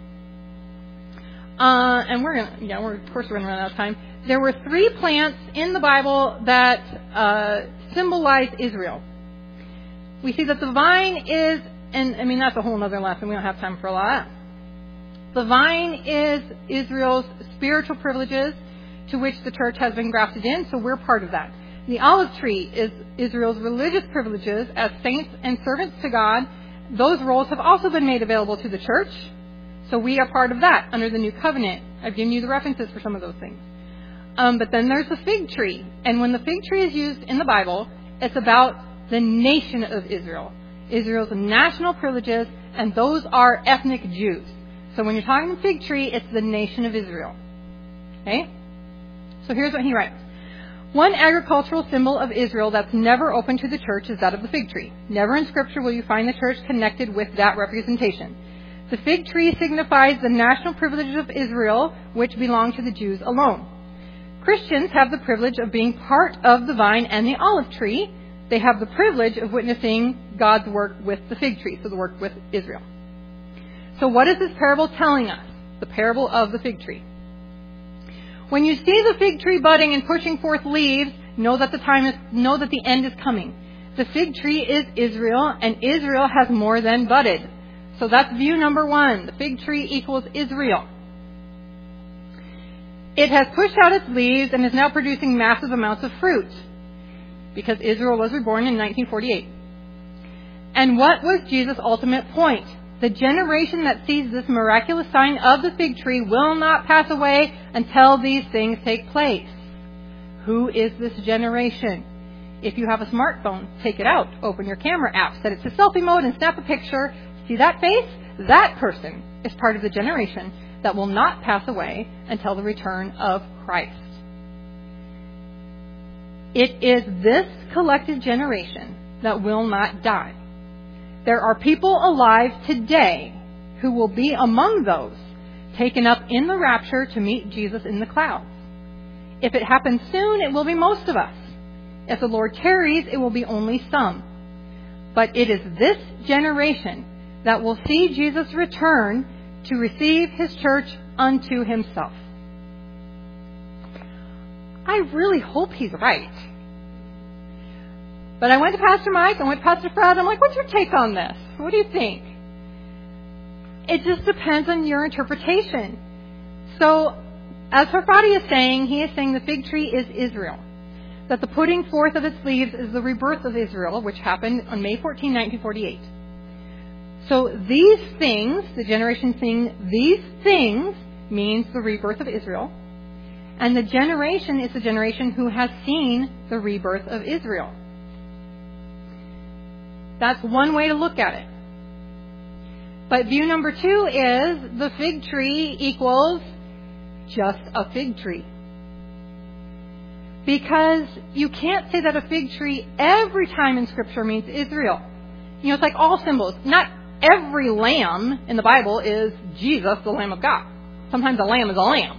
Uh, and we're gonna, yeah, we're of course we're gonna run out of time. There were three plants in the Bible that uh, symbolize Israel. We see that the vine is, and I mean that's a whole other lesson. We don't have time for a lot of that. The vine is Israel's spiritual privileges, to which the church has been grafted in, so we're part of that. The olive tree is Israel's religious privileges as saints and servants to God. Those roles have also been made available to the church, so we are part of that under the new covenant. I've given you the references for some of those things. Um, but then there's the fig tree, and when the fig tree is used in the Bible, it's about the nation of Israel, Israel's national privileges, and those are ethnic Jews. So when you're talking the fig tree, it's the nation of Israel. Okay? So here's what he writes. "One agricultural symbol of Israel that's never open to the church is that of the fig tree. Never in Scripture will you find the church connected with that representation. The fig tree signifies the national privileges of Israel, which belong to the Jews alone. Christians have the privilege of being part of the vine and the olive tree. They have the privilege of witnessing God's work with the fig tree, so the work with Israel." So what is this parable telling us? The parable of the fig tree. When you see the fig tree budding and pushing forth leaves, know that the time is, know that the end is coming. The fig tree is Israel, and Israel has more than budded. So that's view number one. The fig tree equals Israel. It has pushed out its leaves and is now producing massive amounts of fruit, because Israel was reborn in nineteen forty-eight. And what was Jesus' ultimate point? The generation that sees this miraculous sign of the fig tree will not pass away until these things take place. Who is this generation? If you have a smartphone, take it out, open your camera app, set it to selfie mode and snap a picture. See that face? That person is part of the generation that will not pass away until the return of Christ. It is this collective generation that will not die. There are people alive today who will be among those taken up in the rapture to meet Jesus in the clouds. If it happens soon, it will be most of us. If the Lord tarries, it will be only some. But it is this generation that will see Jesus return to receive his church unto himself. I really hope he's right. But I went to Pastor Mike, I went to Pastor Fred, I'm like, what's your take on this? What do you think? It just depends on your interpretation. So, as Harfati is saying, he is saying the fig tree is Israel. That the putting forth of its leaves is the rebirth of Israel, which happened on May fourteenth, nineteen forty-eight. So these things, the generation saying these things, means the rebirth of Israel. And the generation is the generation who has seen the rebirth of Israel. That's one way to look at it. But view number two is the fig tree equals just a fig tree. Because you can't say that a fig tree every time in Scripture means Israel. You know, it's like all symbols. Not every lamb in the Bible is Jesus, the Lamb of God. Sometimes a lamb is a lamb.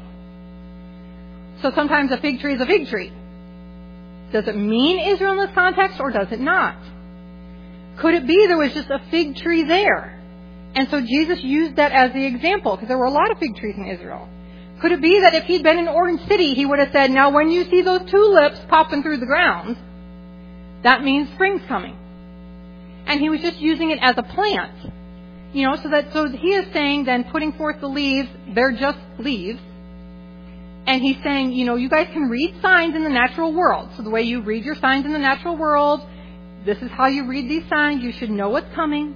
So sometimes a fig tree is a fig tree. Does it mean Israel in this context or does it not? Could it be there was just a fig tree there? And so Jesus used that as the example because there were a lot of fig trees in Israel. Could it be that if he'd been in Orange City, he would have said, now when you see those tulips popping through the ground, that means spring's coming. And he was just using it as a plant. You know, so that so he is saying then putting forth the leaves, they're just leaves. And he's saying, you know, you guys can read signs in the natural world. So the way you read your signs in the natural world, this is how you read these signs. You should know what's coming.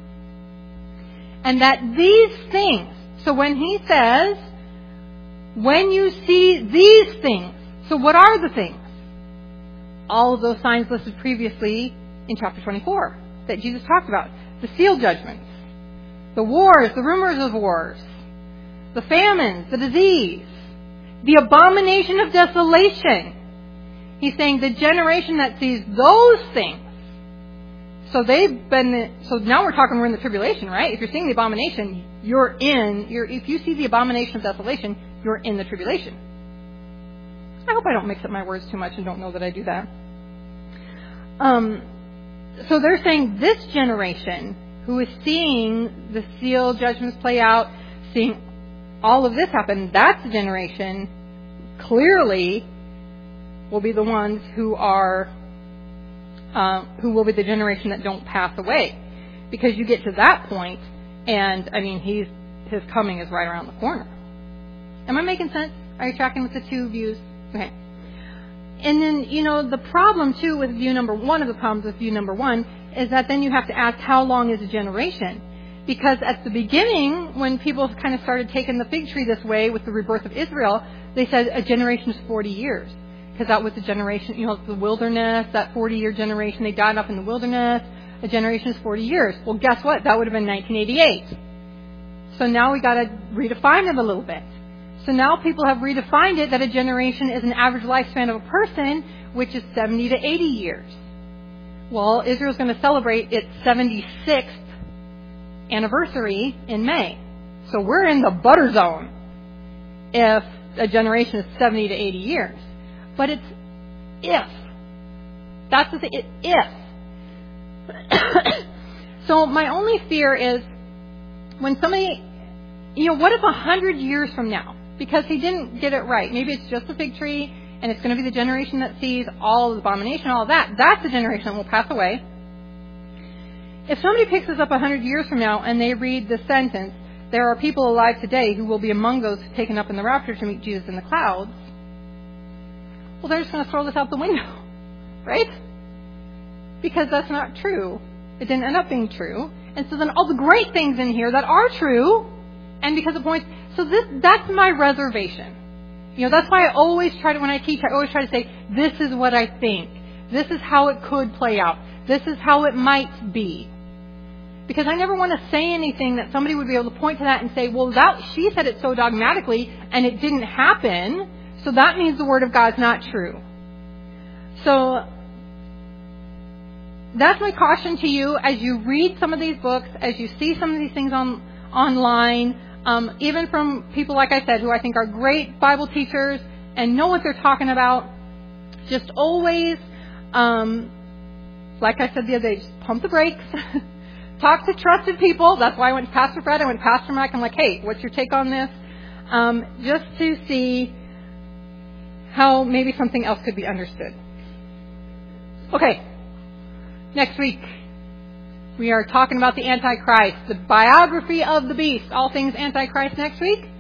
And that these things, so when he says, when you see these things, so what are the things? All of those signs listed previously in chapter twenty-four that Jesus talked about. The seal judgments, the wars, the rumors of wars, the famines, the disease, the abomination of desolation. He's saying the generation that sees those things. So they've been, so now we're talking we're in the tribulation, right? If you're seeing the abomination, you're in, you're, if you see the abomination of desolation, you're in the tribulation. I hope I don't mix up my words too much and don't know that I do that. Um, so they're saying this generation who is seeing the seal judgments play out, seeing all of this happen, that's the generation clearly will be the ones who are Uh, who will be the generation that don't pass away. Because you get to that point, and, I mean, he's his coming is right around the corner. Am I making sense? Are you tracking with the two views? Okay. And then, you know, the problem, too, with view number one, of the problems with view number one, is that then you have to ask how long is a generation? Because at the beginning, when people kind of started taking the fig tree this way with the rebirth of Israel, they said a generation is forty years. Because that was the generation, you know, the wilderness, that forty-year generation, they died off in the wilderness. A generation is forty years. Well, guess what? That would have been nineteen eighty-eight. So now we got to redefine it a little bit. So now people have redefined it that a generation is an average lifespan of a person, which is seventy to eighty years. Well, Israel's going to celebrate its seventy-sixth anniversary in May. So we're in the butter zone if a generation is seventy to eighty years. But it's if. That's the thing. It, if. So my only fear is when somebody, you know, what if a hundred years from now, because he didn't get it right, maybe it's just a fig tree and it's going to be the generation that sees all the abomination, all of that, that's the generation that will pass away. If somebody picks this up a hundred years from now and they read the sentence, there are people alive today who will be among those taken up in the rapture to meet Jesus in the clouds, well, they're just going to throw this out the window, right? Because that's not true. It didn't end up being true. And so then all the great things in here that are true, and because of points, so this, that's my reservation. You know, that's why I always try to, when I teach, I always try to say, this is what I think. This is how it could play out. This is how it might be. Because I never want to say anything that somebody would be able to point to that and say, well, that she said it so dogmatically, and it didn't happen. So that means the Word of God's not true. So that's my caution to you as you read some of these books, as you see some of these things on online. Um, even from people, like I said, who I think are great Bible teachers and know what they're talking about. Just always, um, like I said the other day, just pump the brakes. Talk to trusted people. That's why I went to Pastor Fred. I went to Pastor Mike. I'm like, hey, what's your take on this? Um, just to see how maybe something else could be understood. Okay. Next week, we are talking about the Antichrist, the biography of the beast. All things Antichrist next week.